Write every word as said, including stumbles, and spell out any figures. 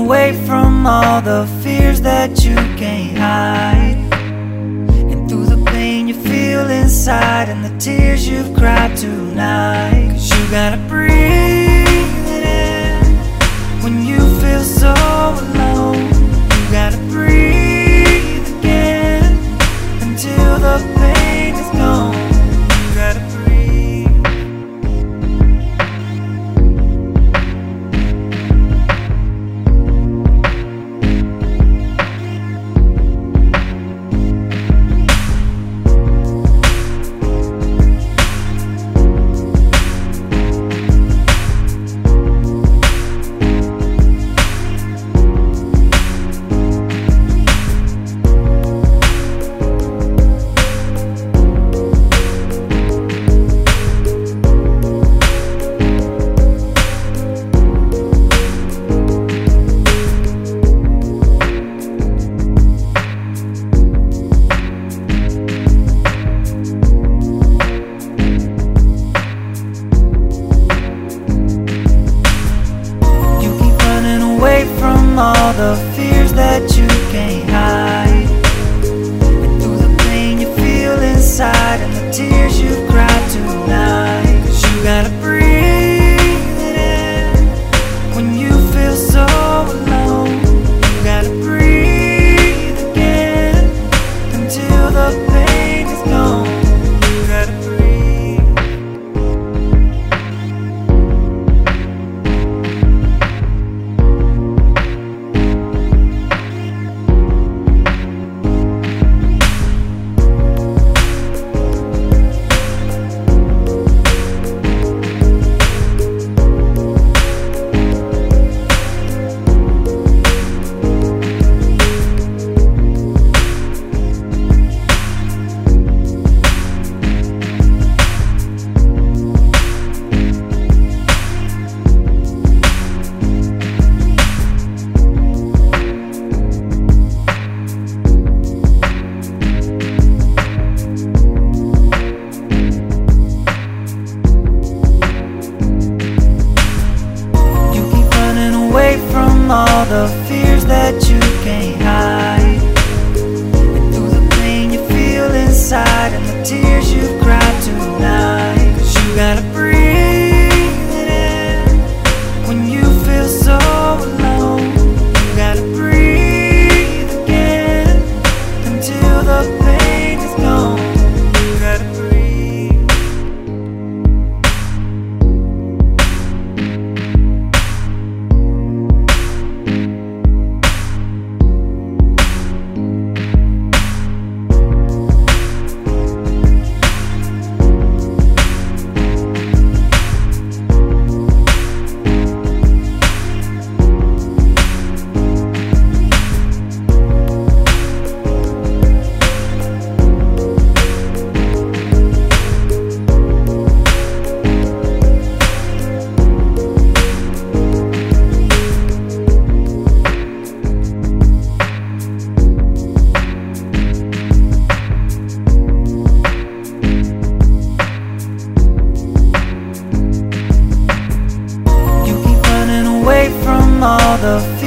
away from all the fears that you can't hide, and through the pain you feel inside and the tears you've cried tonight. Cause you gotta breathe it in when you feel so alone. You gotta breathe again until the pain is gone. You gotta breathe. From all the fears that you can't hide, and through the pain you feel inside and the tears you've cried tonight. Cause you gotta breathe it in when you feel so alone. You gotta breathe again until the pain is gone. You gotta breathe. From all the fears that you can't hide, and through the pain you feel inside and the tears you've cried tonight. Cause you gotta breathe it in when you feel so alone. You gotta breathe again until the pain is gone. You gotta breathe. From all the